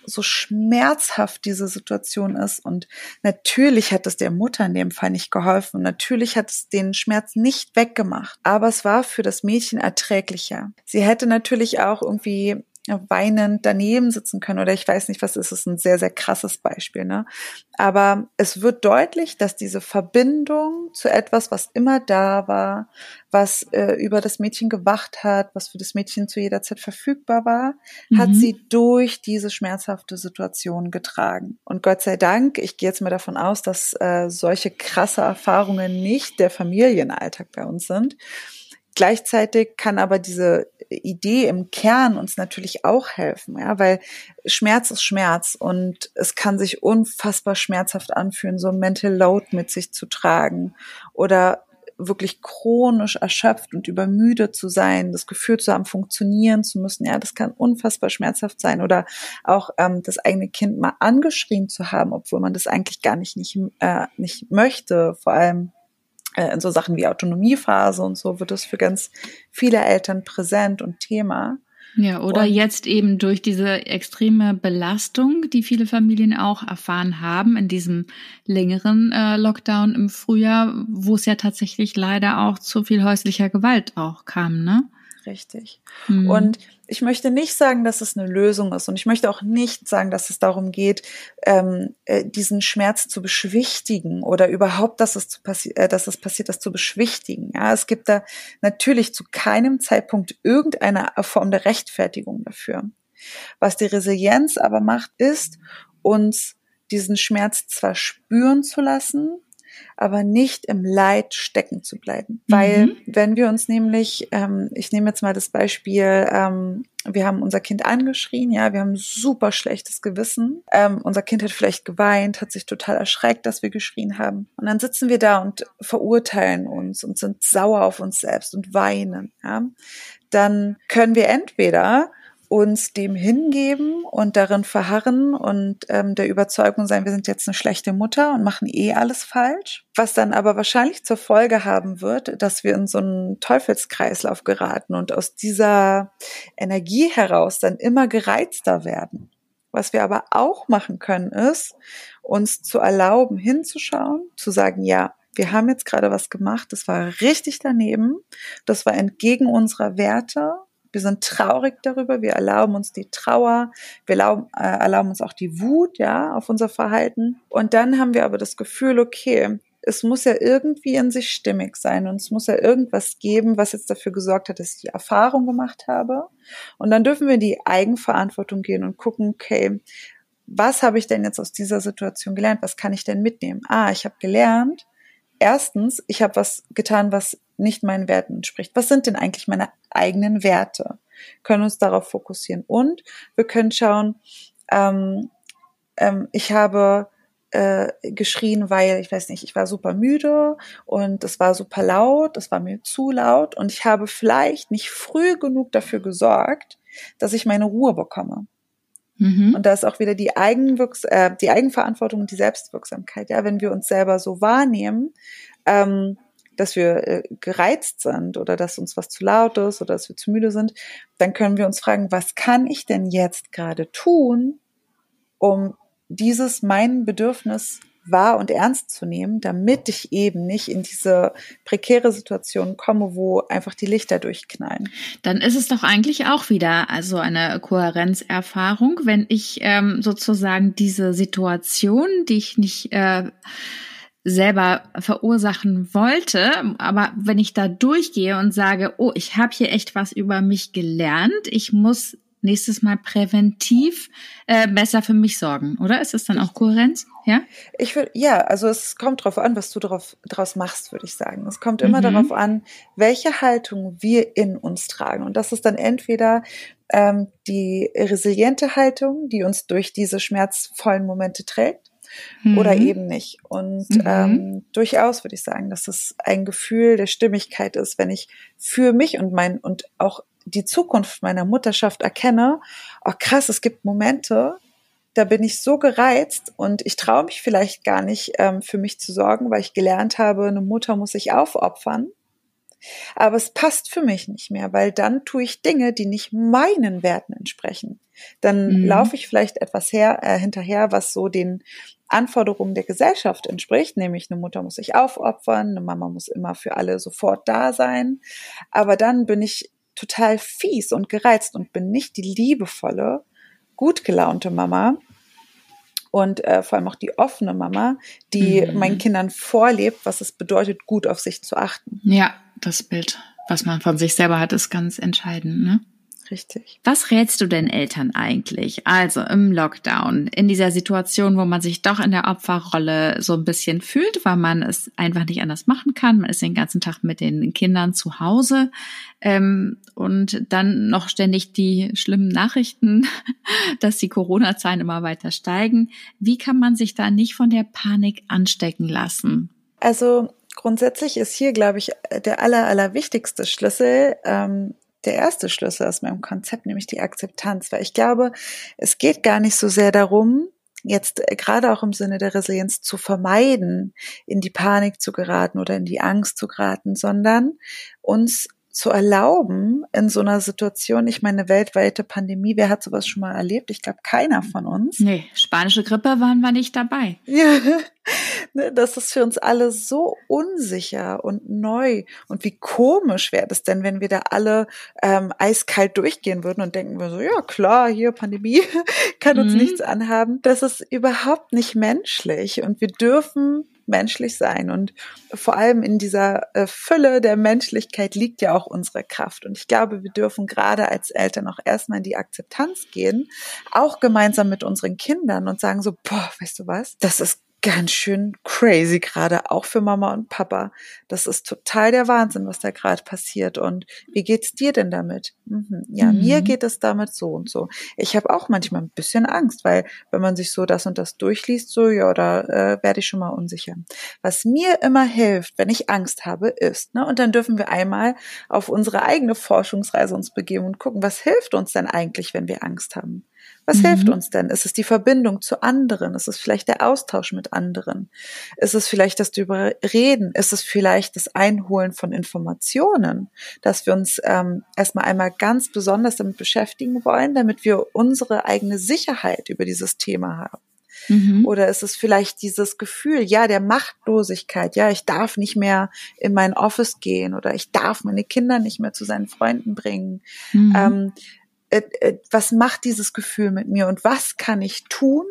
so schmerzhaft diese Situation ist. Und natürlich hat es der Mutter in dem Fall nicht geholfen. Natürlich hat es den Schmerz nicht weggemacht. Aber es war für das Mädchen erträglicher. Sie hätte natürlich auch irgendwie weinend daneben sitzen können oder ich weiß nicht, was ist, es ist ein sehr, sehr krasses Beispiel, ne? Aber es wird deutlich, dass diese Verbindung zu etwas, was immer da war, was äh, über das Mädchen gewacht hat, was für das Mädchen zu jeder Zeit verfügbar war, mhm. hat sie durch diese schmerzhafte Situation getragen. Und Gott sei Dank, ich gehe jetzt mal davon aus, dass äh, solche krasse Erfahrungen nicht der Familienalltag bei uns sind. Gleichzeitig kann aber diese Idee im Kern uns natürlich auch helfen, ja, weil Schmerz ist Schmerz und es kann sich unfassbar schmerzhaft anfühlen, so ein Mental Load mit sich zu tragen oder wirklich chronisch erschöpft und übermüdet zu sein, das Gefühl zu haben, funktionieren zu müssen, ja, das kann unfassbar schmerzhaft sein oder auch ähm, das eigene Kind mal angeschrien zu haben, obwohl man das eigentlich gar nicht nicht, äh, nicht möchte, vor allem in so Sachen wie Autonomiephase und so wird es für ganz viele Eltern präsent und Thema. Ja, oder und jetzt eben durch diese extreme Belastung, die viele Familien auch erfahren haben in diesem längeren äh, Lockdown im Frühjahr, wo es ja tatsächlich leider auch zu viel häuslicher Gewalt auch kam, ne? Richtig. Mhm. Und ich möchte nicht sagen, dass es eine Lösung ist und ich möchte auch nicht sagen, dass es darum geht, ähm, äh, diesen Schmerz zu beschwichtigen oder überhaupt, dass es, zu passi- äh, dass es passiert, das zu beschwichtigen. Ja, es gibt da natürlich zu keinem Zeitpunkt irgendeine Form der Rechtfertigung dafür. Was die Resilienz aber macht, ist, uns diesen Schmerz zwar spüren zu lassen, aber nicht im Leid stecken zu bleiben. Mhm. Weil wenn wir uns nämlich, ähm, ich nehme jetzt mal das Beispiel, ähm, wir haben unser Kind angeschrien, ja, wir haben super schlechtes Gewissen. Ähm, unser Kind hat vielleicht geweint, hat sich total erschreckt, dass wir geschrien haben. Und dann sitzen wir da und verurteilen uns und sind sauer auf uns selbst und weinen. Ja. Dann können wir entweder uns dem hingeben und darin verharren und ähm, der Überzeugung sein, wir sind jetzt eine schlechte Mutter und machen eh alles falsch, was dann aber wahrscheinlich zur Folge haben wird, dass wir in so einen Teufelskreislauf geraten und aus dieser Energie heraus dann immer gereizter werden. Was wir aber auch machen können, ist, uns zu erlauben, hinzuschauen, zu sagen, ja, wir haben jetzt gerade was gemacht, das war richtig daneben, das war entgegen unserer Werte. Wir sind traurig darüber, wir erlauben uns die Trauer, wir erlauben, äh, erlauben uns auch die Wut, ja, auf unser Verhalten. Und dann haben wir aber das Gefühl, okay, es muss ja irgendwie in sich stimmig sein und es muss ja irgendwas geben, was jetzt dafür gesorgt hat, dass ich die Erfahrung gemacht habe. Und dann dürfen wir in die Eigenverantwortung gehen und gucken, okay, was habe ich denn jetzt aus dieser Situation gelernt? Was kann ich denn mitnehmen? Ah, ich habe gelernt, erstens, ich habe was getan, was nicht meinen Werten entspricht. Was sind denn eigentlich meine eigenen Werte? Können uns darauf fokussieren. Und wir können schauen, ähm, ähm, ich habe äh, geschrien, weil, ich weiß nicht, ich war super müde und es war super laut, es war mir zu laut und ich habe vielleicht nicht früh genug dafür gesorgt, dass ich meine Ruhe bekomme. Mhm. Und da ist auch wieder die, Eigenwirks- äh, die Eigenverantwortung und die Selbstwirksamkeit. Ja, wenn wir uns selber so wahrnehmen, ähm, dass wir äh, gereizt sind oder dass uns was zu laut ist oder dass wir zu müde sind, dann können wir uns fragen, was kann ich denn jetzt gerade tun, um dieses mein Bedürfnis wahr und ernst zu nehmen, damit ich eben nicht in diese prekäre Situation komme, wo einfach die Lichter durchknallen. Dann ist es doch eigentlich auch wieder also eine Kohärenzerfahrung, wenn ich ähm, sozusagen diese Situation, die ich nicht äh, selber verursachen wollte, aber wenn ich da durchgehe und sage, oh, ich habe hier echt was über mich gelernt, ich muss nächstes Mal präventiv äh, besser für mich sorgen, oder? Ist das dann auch Kohärenz? Ja? Ich würde, ja, also es kommt darauf an, was du darauf, daraus machst, würde ich sagen. Es kommt immer mhm. darauf an, welche Haltung wir in uns tragen. Und das ist dann entweder ähm, die resiliente Haltung, die uns durch diese schmerzvollen Momente trägt, mhm. oder eben nicht. Und mhm. ähm, durchaus würde ich sagen, dass es ein Gefühl der Stimmigkeit ist, wenn ich für mich und mein und auch die Zukunft meiner Mutterschaft erkenne, oh krass, es gibt Momente, da bin ich so gereizt und ich traue mich vielleicht gar nicht, ähm, für mich zu sorgen, weil ich gelernt habe, eine Mutter muss sich aufopfern. Aber es passt für mich nicht mehr, weil dann tue ich Dinge, die nicht meinen Werten entsprechen. Dann mhm. laufe ich vielleicht etwas her, äh, hinterher, was so den Anforderungen der Gesellschaft entspricht, nämlich eine Mutter muss sich aufopfern, eine Mama muss immer für alle sofort da sein. Aber dann bin ich total fies und gereizt und bin nicht die liebevolle, gut gelaunte Mama und äh, vor allem auch die offene Mama, die mhm. meinen Kindern vorlebt, was es bedeutet, gut auf sich zu achten. Ja, das Bild, was man von sich selber hat, ist ganz entscheidend, ne? Richtig. Was rätst du denn Eltern eigentlich? Also im Lockdown, in dieser Situation, wo man sich doch in der Opferrolle so ein bisschen fühlt, weil man es einfach nicht anders machen kann. Man ist den ganzen Tag mit den Kindern zu Hause ähm, und dann noch ständig die schlimmen Nachrichten, dass die Corona-Zahlen immer weiter steigen. Wie kann man sich da nicht von der Panik anstecken lassen? Also grundsätzlich ist hier, glaube ich, der aller, aller wichtigste Schlüssel, ähm, der erste Schlüssel aus meinem Konzept, nämlich die Akzeptanz, weil ich glaube, es geht gar nicht so sehr darum, jetzt gerade auch im Sinne der Resilienz zu vermeiden, in die Panik zu geraten oder in die Angst zu geraten, sondern uns zu erlauben, in so einer Situation, ich meine, eine weltweite Pandemie, wer hat sowas schon mal erlebt? Ich glaube, keiner von uns. Nee, spanische Grippe waren wir nicht dabei. Ja, das ist für uns alle so unsicher und neu. Und wie komisch wäre das denn, wenn wir da alle ähm, eiskalt durchgehen würden und denken wir so, ja klar, hier Pandemie, kann uns mhm. nichts anhaben. Das ist überhaupt nicht menschlich und wir dürfen menschlich sein und vor allem in dieser äh, Fülle der Menschlichkeit liegt ja auch unsere Kraft und ich glaube, wir dürfen gerade als Eltern auch erstmal in die Akzeptanz gehen, auch gemeinsam mit unseren Kindern und sagen so, boah, weißt du was, das ist ganz schön crazy gerade, auch für Mama und Papa. Das ist total der Wahnsinn, was da gerade passiert. Und wie geht's dir denn damit? Mhm. Ja, mhm. mir geht es damit so und so. Ich habe auch manchmal ein bisschen Angst, weil wenn man sich so das und das durchliest, so ja, da äh, werde ich schon mal unsicher. Was mir immer hilft, wenn ich Angst habe, ist, ne, und dann dürfen wir einmal auf unsere eigene Forschungsreise uns begeben und gucken, was hilft uns denn eigentlich, wenn wir Angst haben? Was mhm. hilft uns denn? Ist es die Verbindung zu anderen? Ist es vielleicht der Austausch mit anderen? Ist es vielleicht das darüber reden? Ist es vielleicht das Einholen von Informationen, dass wir uns ähm, erstmal einmal ganz besonders damit beschäftigen wollen, damit wir unsere eigene Sicherheit über dieses Thema haben? Mhm. Oder ist es vielleicht dieses Gefühl, ja, der Machtlosigkeit, ja, ich darf nicht mehr in mein Office gehen oder ich darf meine Kinder nicht mehr zu seinen Freunden bringen. Mhm. Ähm, was macht dieses Gefühl mit mir und was kann ich tun,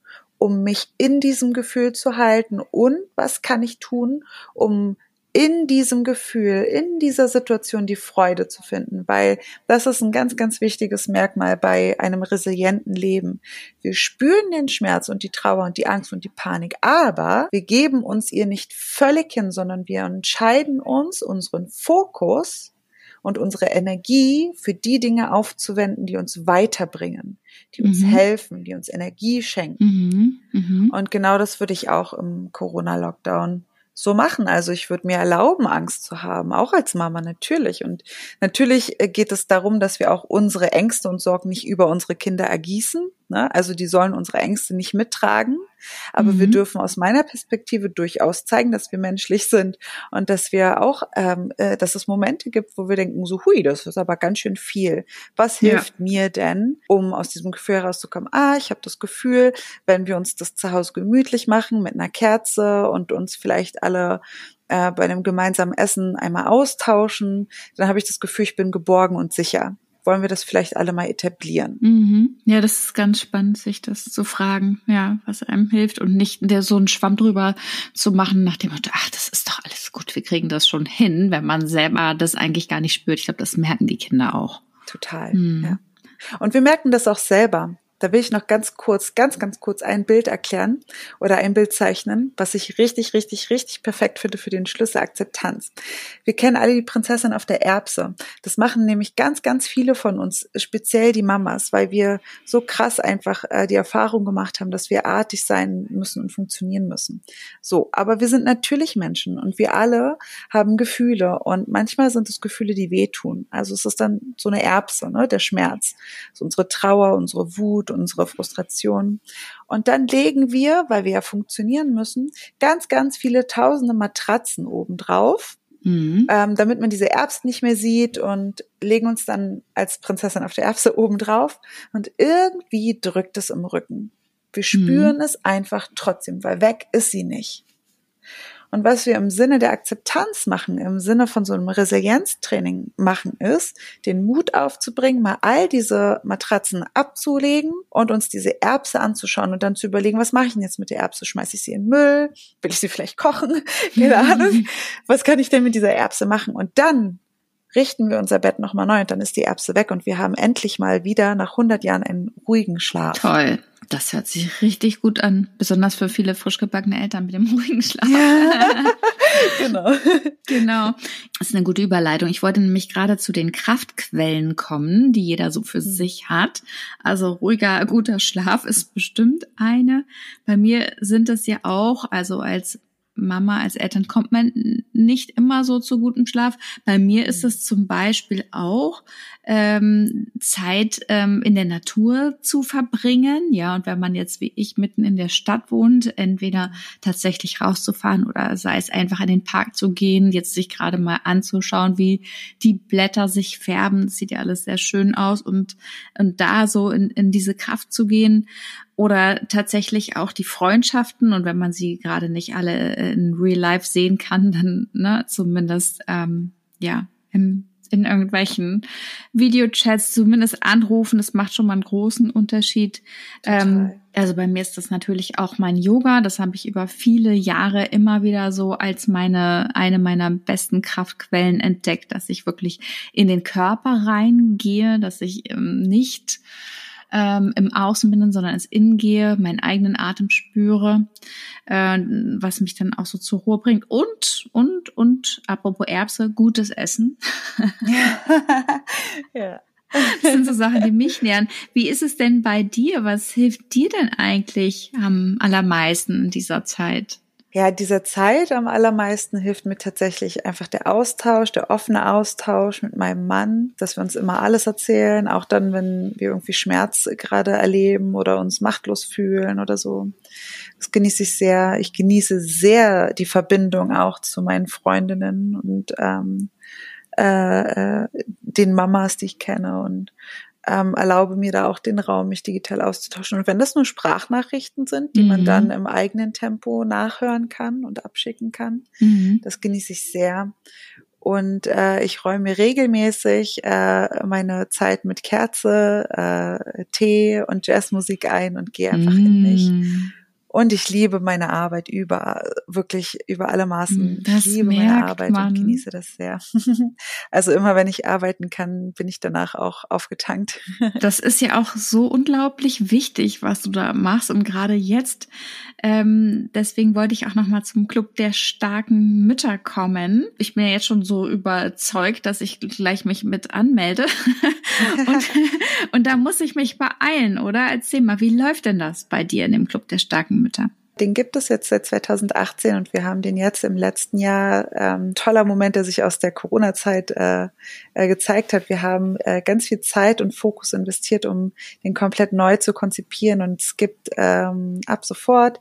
um mich in diesem Gefühl zu halten und was kann ich tun, um in diesem Gefühl, in dieser Situation die Freude zu finden, weil das ist ein ganz, ganz wichtiges Merkmal bei einem resilienten Leben. Wir spüren den Schmerz und die Trauer und die Angst und die Panik, aber wir geben uns ihr nicht völlig hin, sondern wir entscheiden uns, unseren Fokus und unsere Energie für die Dinge aufzuwenden, die uns weiterbringen, die uns mhm. helfen, die uns Energie schenken. Mhm. Mhm. Und genau das würde ich auch im Corona-Lockdown so machen. Also ich würde mir erlauben, Angst zu haben, auch als Mama natürlich. Und natürlich geht es darum, dass wir auch unsere Ängste und Sorgen nicht über unsere Kinder ergießen. Ne? Also die sollen unsere Ängste nicht mittragen. Aber mhm. wir dürfen aus meiner Perspektive durchaus zeigen, dass wir menschlich sind und dass wir auch, ähm, äh, dass es Momente gibt, wo wir denken, so hui, das ist aber ganz schön viel. Was hilft ja. mir denn, um aus diesem Gefühl herauszukommen? Ah, ich habe das Gefühl, wenn wir uns das zu Hause gemütlich machen mit einer Kerze und uns vielleicht alle äh, bei einem gemeinsamen Essen einmal austauschen, dann habe ich das Gefühl, ich bin geborgen und sicher. Wollen wir das vielleicht alle mal etablieren? Mhm. Ja, das ist ganz spannend, sich das zu fragen, ja, was einem hilft und nicht der so einen Schwamm drüber zu machen nach dem Motto, ach, das ist doch alles gut, wir kriegen das schon hin, wenn man selber das eigentlich gar nicht spürt. Ich glaube, das merken die Kinder auch. Total, mhm. ja. Und wir merken das auch selber. Da will ich noch ganz kurz, ganz, ganz kurz ein Bild erklären oder ein Bild zeichnen, was ich richtig, richtig, richtig perfekt finde für den Schlüssel Akzeptanz. Wir kennen alle die Prinzessin auf der Erbse. Das machen nämlich ganz, ganz viele von uns, speziell die Mamas, weil wir so krass einfach äh, die Erfahrung gemacht haben, dass wir artig sein müssen und funktionieren müssen. So, aber wir sind natürlich Menschen und wir alle haben Gefühle und manchmal sind es Gefühle, die wehtun. Also es ist dann so eine Erbse, ne, der Schmerz. So unsere Trauer, unsere Wut, unsere Frustration. Und dann legen wir, weil wir ja funktionieren müssen, ganz, ganz viele tausende Matratzen obendrauf mhm. ähm, damit man diese Erbsen nicht mehr sieht und legen uns dann als Prinzessin auf der Erbse oben drauf und irgendwie drückt es im Rücken. Wir spüren mhm. es einfach trotzdem, weil weg ist sie nicht. Und was wir im Sinne der Akzeptanz machen, im Sinne von so einem Resilienztraining machen, ist, den Mut aufzubringen, mal all diese Matratzen abzulegen und uns diese Erbse anzuschauen und dann zu überlegen, was mache ich denn jetzt mit der Erbse? Schmeiße ich sie in den Müll? Will ich sie vielleicht kochen? Keine Ahnung. Was kann ich denn mit dieser Erbse machen? Und dann richten wir unser Bett nochmal neu und dann ist die Erbse weg und wir haben endlich mal wieder nach hundert Jahren einen ruhigen Schlaf. Toll. Das hört sich richtig gut an, besonders für viele frisch gebackene Eltern mit dem ruhigen Schlaf. Ja, genau. Genau. Das ist eine gute Überleitung. Ich wollte nämlich gerade zu den Kraftquellen kommen, die jeder so für sich hat. Also ruhiger, guter Schlaf ist bestimmt eine. Bei mir sind es ja auch, also als Mama, als Eltern kommt man nicht immer so zu gutem Schlaf. Bei mir ist es zum Beispiel auch ähm, Zeit ähm, in der Natur zu verbringen. Ja, und wenn man jetzt wie ich mitten in der Stadt wohnt, entweder tatsächlich rauszufahren oder sei es einfach in den Park zu gehen, jetzt sich gerade mal anzuschauen, wie die Blätter sich färben. Das sieht ja alles sehr schön aus und und da so in, in diese Kraft zu gehen. Oder tatsächlich auch die Freundschaften und wenn man sie gerade nicht alle in Real Life sehen kann, dann ne, zumindest ähm, ja im, in irgendwelchen Videochats zumindest anrufen, das macht schon mal einen großen Unterschied. Ähm, also bei mir ist das natürlich auch mein Yoga, das habe ich über viele Jahre immer wieder so als meine eine meiner besten Kraftquellen entdeckt, dass ich wirklich in den Körper reingehe, dass ich ähm, nicht Ähm, im Außen bin, sondern ins Innen gehe, meinen eigenen Atem spüre, äh, was mich dann auch so zur Ruhe bringt. Und, und, und, apropos Erbse, gutes Essen. Ja. Das sind so Sachen, die mich nähern. Wie ist es denn bei dir? Was hilft dir denn eigentlich am allermeisten in dieser Zeit? Ja, dieser Zeit am allermeisten hilft mir tatsächlich einfach der Austausch, der offene Austausch mit meinem Mann, dass wir uns immer alles erzählen, auch dann, wenn wir irgendwie Schmerz gerade erleben oder uns machtlos fühlen oder so. Das genieße ich sehr. Ich genieße sehr die Verbindung auch zu meinen Freundinnen und ähm, äh, äh, den Mamas, die ich kenne und Ähm, erlaube mir da auch den Raum, mich digital auszutauschen. Und wenn das nur Sprachnachrichten sind, die mhm. man dann im eigenen Tempo nachhören kann und abschicken kann, mhm. das genieße ich sehr. Und äh, ich räume mir regelmäßig äh, meine Zeit mit Kerze, äh, Tee und Jazzmusik ein und gehe einfach mhm. in mich. Und ich liebe meine Arbeit über, wirklich über alle Maßen. Das ich liebe meine Arbeit man. und genieße das sehr. Also immer, wenn ich arbeiten kann, bin ich danach auch aufgetankt. Das ist ja auch so unglaublich wichtig, was du da machst. Und gerade jetzt, ähm, deswegen wollte ich auch nochmal zum Club der starken Mütter kommen. Ich bin ja jetzt schon so überzeugt, dass ich gleich mich mit anmelde. und, und da muss ich mich beeilen, oder? Erzähl mal, wie läuft denn das bei dir in dem Club der starken Mütter? Den gibt es jetzt seit zweitausendachtzehn und wir haben den jetzt im letzten Jahr, ähm, toller Moment, der sich aus der Corona-Zeit äh, äh, gezeigt hat. Wir haben äh, ganz viel Zeit und Fokus investiert, um den komplett neu zu konzipieren und es gibt ähm, ab sofort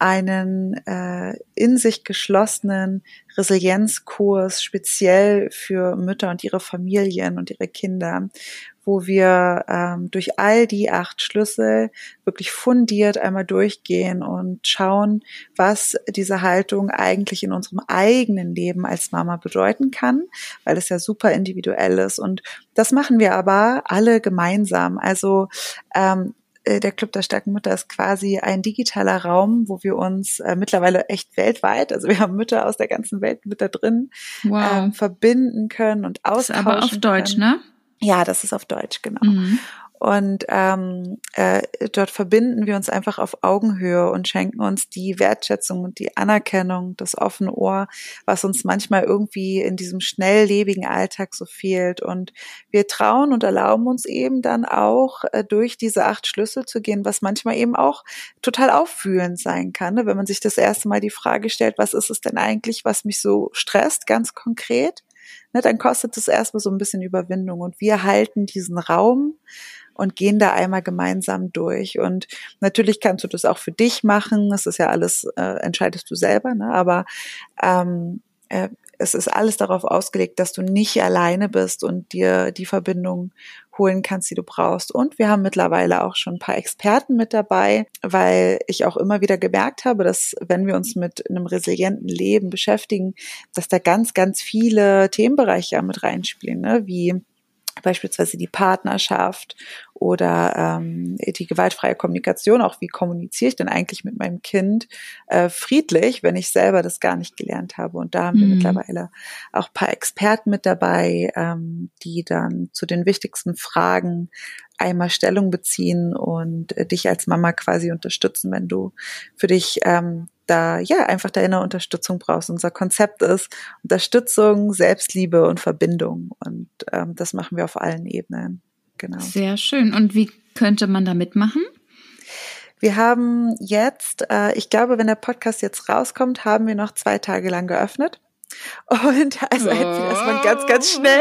einen äh, in sich geschlossenen Resilienzkurs speziell für Mütter und ihre Familien und ihre Kinder, wo wir ähm, durch all die acht Schlüssel wirklich fundiert einmal durchgehen und schauen, was diese Haltung eigentlich in unserem eigenen Leben als Mama bedeuten kann, weil es ja super individuell ist. Und das machen wir aber alle gemeinsam. Also ähm, der Club der starken Mütter ist quasi ein digitaler Raum, wo wir uns äh, mittlerweile echt weltweit, also wir haben Mütter aus der ganzen Welt mit da drin, wow. ähm, verbinden können und austauschen können. Das ist aber auf Deutsch, können. ne? Ja, das ist auf Deutsch, genau. Mhm. Und ähm, äh, dort verbinden wir uns einfach auf Augenhöhe und schenken uns die Wertschätzung und die Anerkennung, das offene Ohr, was uns manchmal irgendwie in diesem schnelllebigen Alltag so fehlt. Und wir trauen und erlauben uns eben dann auch äh, durch diese acht Schlüssel zu gehen, was manchmal eben auch total auffühlend sein kann, ne? Wenn man sich das erste Mal die Frage stellt, was ist es denn eigentlich, was mich so stresst, ganz konkret? Ne, dann kostet es erstmal so ein bisschen Überwindung und wir halten diesen Raum und gehen da einmal gemeinsam durch. Und natürlich kannst du das auch für dich machen, das ist ja alles, äh, entscheidest du selber, ne? Aber ähm, äh, es ist alles darauf ausgelegt, dass du nicht alleine bist und dir die Verbindung holen kannst, die du brauchst. Und wir haben mittlerweile auch schon ein paar Experten mit dabei, weil ich auch immer wieder gemerkt habe, dass wenn wir uns mit einem resilienten Leben beschäftigen, dass da ganz, ganz viele Themenbereiche mit reinspielen, ne? Wie beispielsweise die Partnerschaft oder ähm, die gewaltfreie Kommunikation, auch wie kommuniziere ich denn eigentlich mit meinem Kind äh, friedlich, wenn ich selber das gar nicht gelernt habe. Und da haben wir mhm. mittlerweile auch ein paar Experten mit dabei, ähm, die dann zu den wichtigsten Fragen einmal Stellung beziehen und äh, dich als Mama quasi unterstützen, wenn du für dich ähm, da ja einfach deine Unterstützung brauchst. Unser Konzept ist Unterstützung, Selbstliebe und Verbindung. Und ähm, das machen wir auf allen Ebenen. Genau. Sehr schön. Und wie könnte man da mitmachen? Wir haben jetzt, äh, ich glaube, wenn der Podcast jetzt rauskommt, haben wir noch zwei Tage lang geöffnet. Und also entweder ist man ganz, ganz schnell.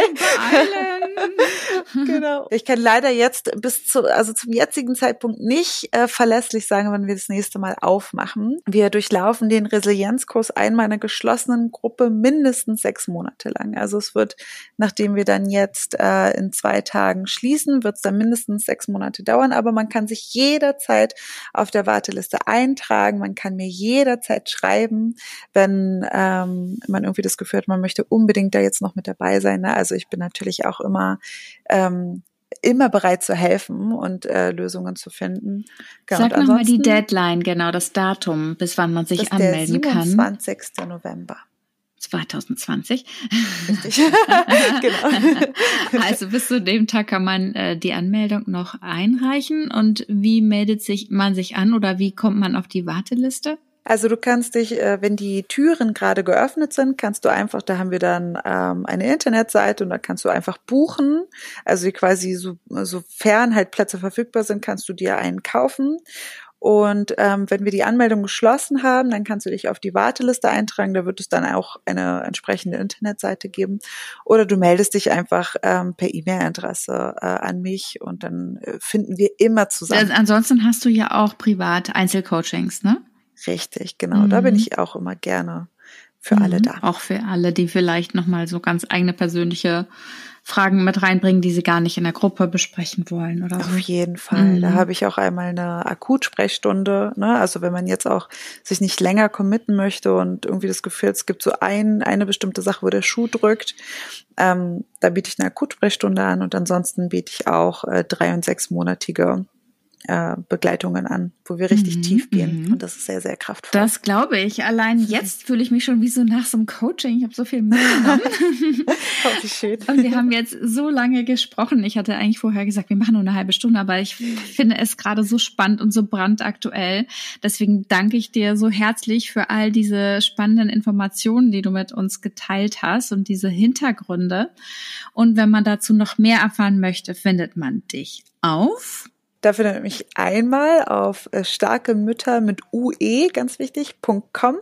Genau. Ich kann leider jetzt bis zu, also zum jetzigen Zeitpunkt nicht äh, verlässlich sagen, wann wir das nächste Mal aufmachen. Wir durchlaufen den Resilienzkurs einmal in einer geschlossenen Gruppe mindestens sechs Monate lang. Also es wird, nachdem wir dann jetzt äh, in zwei Tagen schließen, wird es dann mindestens sechs Monate dauern. Aber man kann sich jederzeit auf der Warteliste eintragen. Man kann mir jederzeit schreiben, wenn ähm, man irgendwie das Gefühl hat, man möchte unbedingt da jetzt noch mit dabei sein. Ne? Also ich bin natürlich auch immer ähm, immer bereit zu helfen und äh, Lösungen zu finden. Genau. Sag nochmal die Deadline, genau, das Datum, bis wann man sich das anmelden kann. Der siebenundzwanzigsten November. zwanzig zwanzig. Richtig, genau. Also bis zu dem Tag kann man äh, die Anmeldung noch einreichen. Und wie meldet sich man sich an oder wie kommt man auf die Warteliste? Also du kannst dich, wenn die Türen gerade geöffnet sind, kannst du einfach, da haben wir dann ähm, eine Internetseite und da kannst du einfach buchen. Also quasi so, sofern halt Plätze verfügbar sind, kannst du dir einen kaufen. Und ähm, wenn wir die Anmeldung geschlossen haben, dann kannst du dich auf die Warteliste eintragen. Da wird es dann auch eine entsprechende Internetseite geben. Oder du meldest dich einfach ähm, per E-Mail-Adresse äh, an mich und dann äh, finden wir immer zusammen. Also ansonsten hast du ja auch privat Einzelcoachings, ne? Richtig, genau. Mhm. Da bin ich auch immer gerne für mhm. alle da. Auch für alle, die vielleicht nochmal so ganz eigene persönliche Fragen mit reinbringen, die sie gar nicht in der Gruppe besprechen wollen oder so. Auf jeden Fall. Mhm. Da habe ich auch einmal eine Akutsprechstunde. Ne? Also wenn man jetzt auch sich nicht länger committen möchte und irgendwie das Gefühl, es gibt so ein, eine bestimmte Sache, wo der Schuh drückt, ähm, da biete ich eine Akutsprechstunde an und ansonsten biete ich auch äh, drei- und sechsmonatige Begleitungen an, wo wir richtig mhm, tief gehen. Und das ist sehr, sehr kraftvoll. Das glaube ich. Allein jetzt fühle ich mich schon wie so nach so einem Coaching. Ich habe so viel mitgenommen. Oh, wie schön. Und wir haben jetzt so lange gesprochen. Ich hatte eigentlich vorher gesagt, wir machen nur eine halbe Stunde, aber ich finde es gerade so spannend und so brandaktuell. Deswegen danke ich dir so herzlich für all diese spannenden Informationen, die du mit uns geteilt hast und diese Hintergründe. Und wenn man dazu noch mehr erfahren möchte, findet man dich auf... Da findet man mich einmal auf starke Mütter mit ue, ganz wichtig, .com.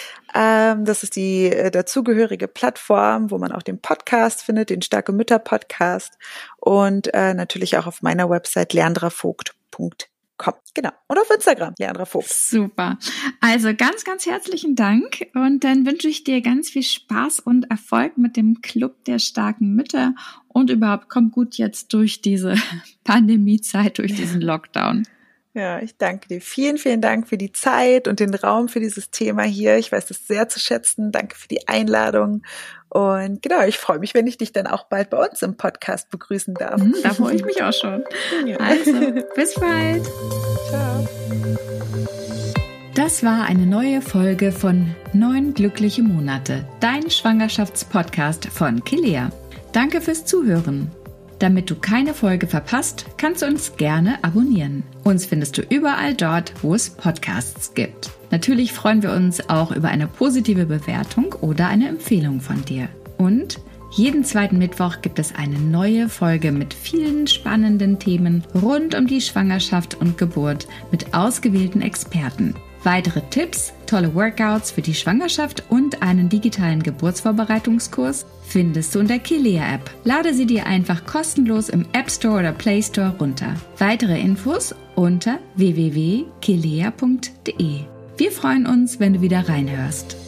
Ähm, das ist die äh, dazugehörige Plattform, wo man auch den Podcast findet, den Starke Mütter Podcast und äh, natürlich auch auf meiner Website leandravogt punkt com. Genau. Und auf Instagram, Leandra Vogt. Super. Also ganz, ganz herzlichen Dank und dann wünsche ich dir ganz viel Spaß und Erfolg mit dem Club der starken Mütter und überhaupt komm gut jetzt durch diese Pandemiezeit, durch diesen Lockdown. Ja, ich danke dir. Vielen, vielen Dank für die Zeit und den Raum für dieses Thema hier. Ich weiß das sehr zu schätzen. Danke für die Einladung. Und genau, ich freue mich, wenn ich dich dann auch bald bei uns im Podcast begrüßen darf. Da freue ich mich auch schon. Ja. Also, bis bald. Ciao. Das war eine neue Folge von Neun glückliche Monate, dein Schwangerschaftspodcast von Kilea. Danke fürs Zuhören. Damit du keine Folge verpasst, kannst du uns gerne abonnieren. Uns findest du überall dort, wo es Podcasts gibt. Natürlich freuen wir uns auch über eine positive Bewertung oder eine Empfehlung von dir. Und jeden zweiten Mittwoch gibt es eine neue Folge mit vielen spannenden Themen rund um die Schwangerschaft und Geburt mit ausgewählten Experten. Weitere Tipps, tolle Workouts für die Schwangerschaft und einen digitalen Geburtsvorbereitungskurs findest du in der Kilea-App. Lade sie dir einfach kostenlos im App Store oder Play Store runter. Weitere Infos unter w w w punkt kilea punkt d e. Wir freuen uns, wenn du wieder reinhörst.